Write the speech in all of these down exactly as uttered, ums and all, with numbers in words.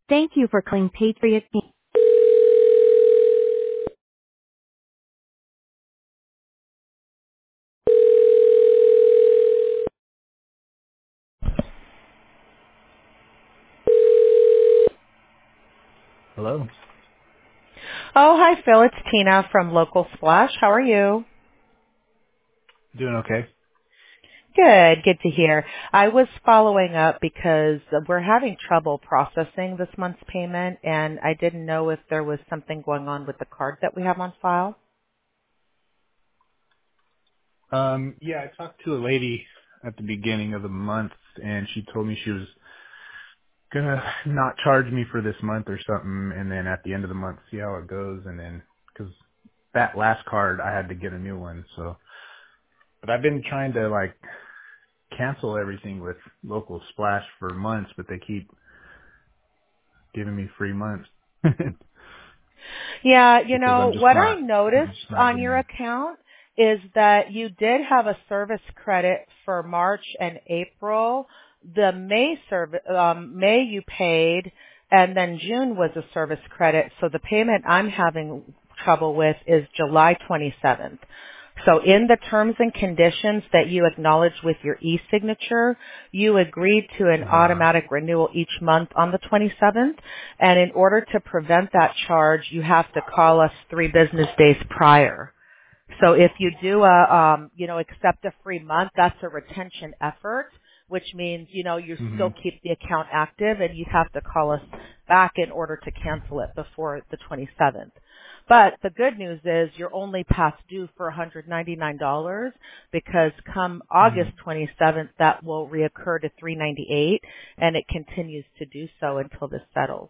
Thank you for calling Patriot. Hello. Oh, hi, Phil. It's Tina from Local Splash. How are you? Doing okay. Good. Good to hear. I was following up because we're having trouble processing this month's payment, and I didn't know if there was something going on with the card that we have on file. Um, yeah, I talked to a lady at the beginning of the month, and she told me she was gonna not charge me for this month or something, and then at the end of the month see how it goes, and then because that last card I had to get a new one. So, but I've been trying to like cancel everything with Local Splash for months, but they keep giving me free months Yeah, you because I'm know, just what I not, I'm noticed just not on your getting. account is that you did have a service credit for March and April. The May service, um, May you paid, and then June was a service credit. So the payment I'm having trouble with is July twenty-seventh. So in the terms and conditions that you acknowledged with your e-signature, you agreed to an Uh, automatic renewal each month on the twenty-seventh. And in order to prevent that charge, you have to call us three business days prior. So if you do a, um, you know, accept a free month, that's a retention effort, which means, you know, you hmm still keep the account active and you'd have to call us back in order to cancel it before the twenty-seventh. But the good news is you're only past due for one hundred ninety-nine dollars because come hmm August twenty-seventh, that will reoccur to three hundred ninety-eight dollars and it continues to do so until this settles.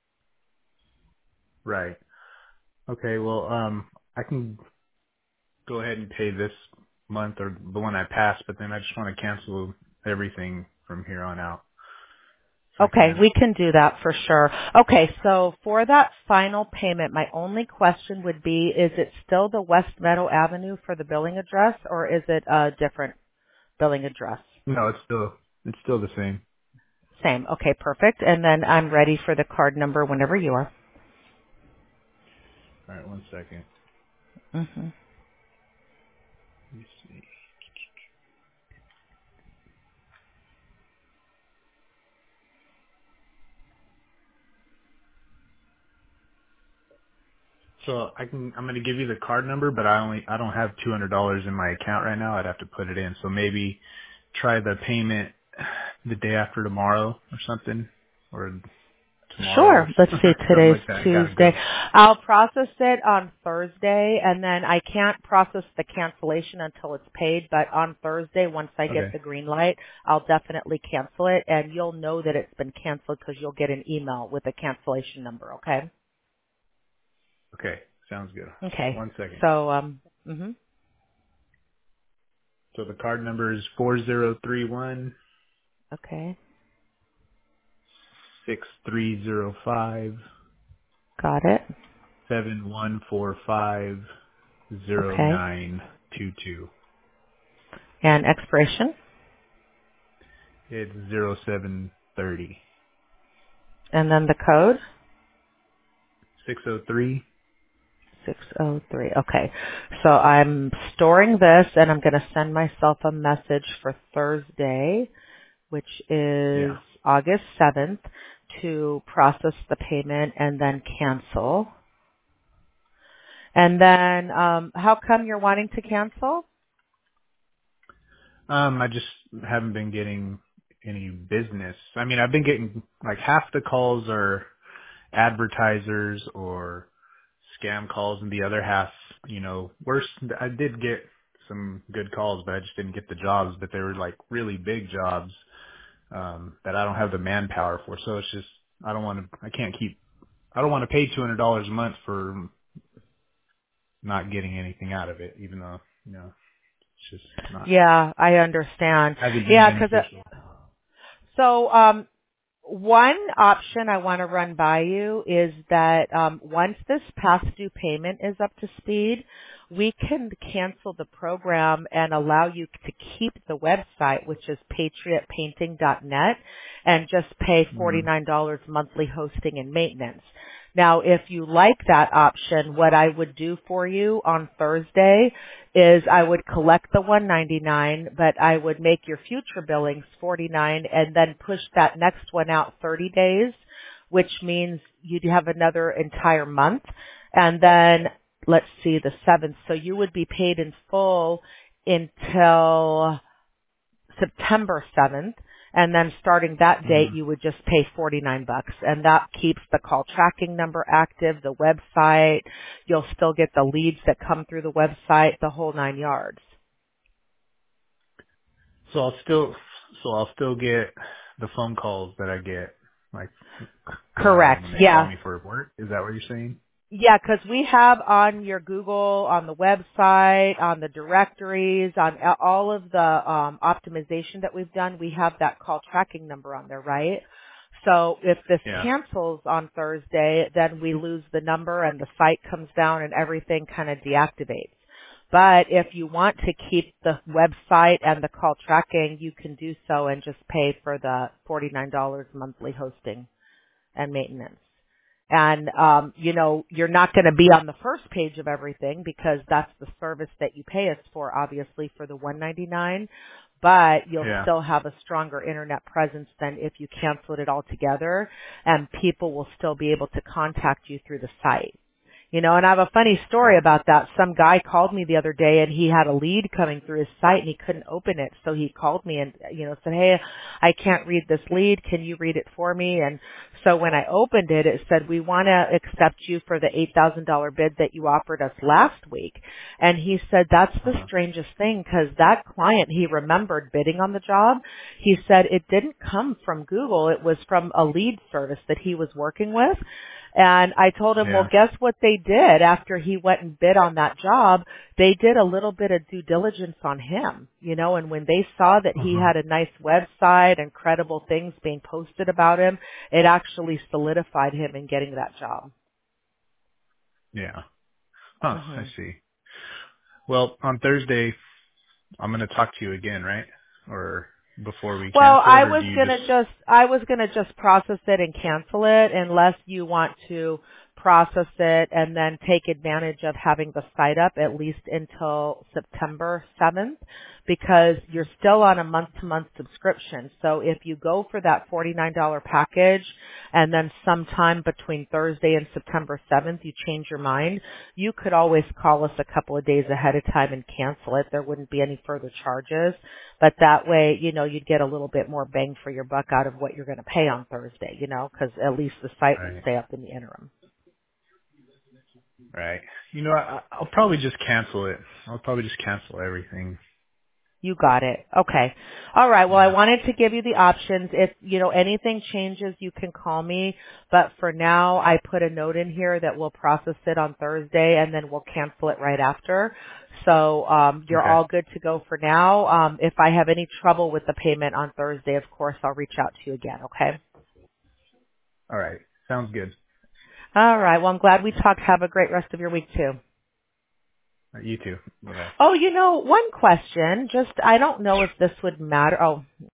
Right. Okay. Well, um, I can go ahead and pay this month or the one I passed, but then I just want to cancel everything from here on out if I Okay, can. we can do that for sure. Okay, so for that final payment, my only question would be, is it still the West Meadow Avenue for the billing address or is it a different billing address? No, it's still it's still the same. Same. Okay, perfect. And then I'm ready for the card number whenever you are. All right, one second. hmm Let me see. So I can I'm gonna give you the card number, but I only I don't have two hundred dollars in my account right now. I'd have to put it in. So maybe try the payment the day after tomorrow or something, or tomorrow or Sure. Let's see, something today's like that. I gotta Tuesday. go. I'll process it on Thursday and then I can't process the cancellation until it's paid, but on Thursday, once I get Okay. the green light, I'll definitely cancel it and you'll know that it's been canceled because you'll get an email with a cancellation number, okay? Okay. Sounds good. Okay. One second. So, um, mhm. So the card number is four zero three one Okay. six three zero five Got it. seven one four five zero Okay. nine two two. And expiration It's zero seven thirty and then the code six oh three. six oh three. Okay. So I'm storing this and I'm going to send myself a message for Thursday, which is Yeah. August seventh, to process the payment and then cancel. And then, um, how come you're wanting to cancel? Um, I just haven't been getting any business. I mean, I've been getting like half the calls are advertisers or scam calls, and the other half, you know, worse. I did get some good calls, but I just didn't get the jobs. But they were like really big jobs um, that I don't have the manpower for. So it's just I don't want to. I can't keep. I don't want to pay two hundred dollars a month for not getting anything out of it, even though you know it's just not Yeah, I understand. hasn't been Yeah, because beneficial. so um, one option I want to run by you is that um, once this past due payment is up to speed, we can cancel the program and allow you to keep the website, which is patriot painting dot net, and just pay Mm. forty-nine dollars monthly hosting and maintenance. Now, if you like that option, what I would do for you on Thursday is I would collect the one ninety-nine, but I would make your future billings forty-nine and then push that next one out thirty days, which means you'd have another entire month. And then let's see, the seventh. So you would be paid in full until September seventh, and then starting that date Mm. you would just pay forty-nine bucks, and that keeps the call tracking number active, the website, you'll still get the leads that come through the website, the whole nine yards. So I'll still, so I'll still get the phone calls that I get, like um, Correct. when they call Yeah. me for work. Is that what you're saying? Yeah, because we have on your Google, on the website, on the directories, on a- all of the um, optimization that we've done, we have that call tracking number on there, right? So if this Yeah. cancels on Thursday, then we lose the number and the site comes down and everything kind of deactivates. But if you want to keep the website and the call tracking, you can do so and just pay for the forty-nine dollars monthly hosting and maintenance. And, um, you know, you're not going to be on the first page of everything because that's the service that you pay us for, obviously, for the one ninety-nine. But you'll Yeah. still have a stronger internet presence than if you canceled it altogether, and people will still be able to contact you through the site. You know, and I have a funny story about that. Some guy called me the other day and he had a lead coming through his site and he couldn't open it. So he called me and, you know, said, hey, I can't read this lead. Can you read it for me? And so when I opened it, it said, we want to accept you for the eight thousand dollars bid that you offered us last week. And he said, that's the Uh-huh. strangest thing because that client, he remembered bidding on the job. He said it didn't come from Google. It was from a lead service that he was working with. And I told him, well, Yeah. guess what they did after he went and bid on that job? They did a little bit of due diligence on him, you know, and when they saw that he Uh-huh. had a nice website and credible things being posted about him, it actually solidified him in getting that job. Yeah. Huh. I hmm see. Well, on Thursday, I'm going to talk to you again, right? Or before we Well, cancel I it, or do was you just? gonna just I was gonna just process it and cancel it unless you want to process it and then take advantage of having the site up at least until September seventh because you're still on a month to month subscription. So if you go for that forty-nine dollars package and then sometime between Thursday and September seventh you change your mind, you could always call us a couple of days ahead of time and cancel it. There wouldn't be any further charges. But that way, you know, you'd get a little bit more bang for your buck out of what you're going to pay on Thursday, you know, because at least the site would Right. stay up in the interim. Right. You know, I, I'll probably just cancel it. I'll probably just cancel everything. You got it. Okay. All right. Well, I Yeah. wanted to give you the options. If, you know, anything changes, you can call me. But for now, I put a note in here that we'll process it on Thursday and then we'll cancel it right after. So, um, you're Okay. all good to go for now. Um, if I have any trouble with the payment on Thursday, of course, I'll reach out to you again. Okay. All right. Sounds good. All right. Well, I'm glad we talked. Have a great rest of your week too. You too. Bye bye. Oh, you know, one question. Just, I don't know if this would matter. Oh,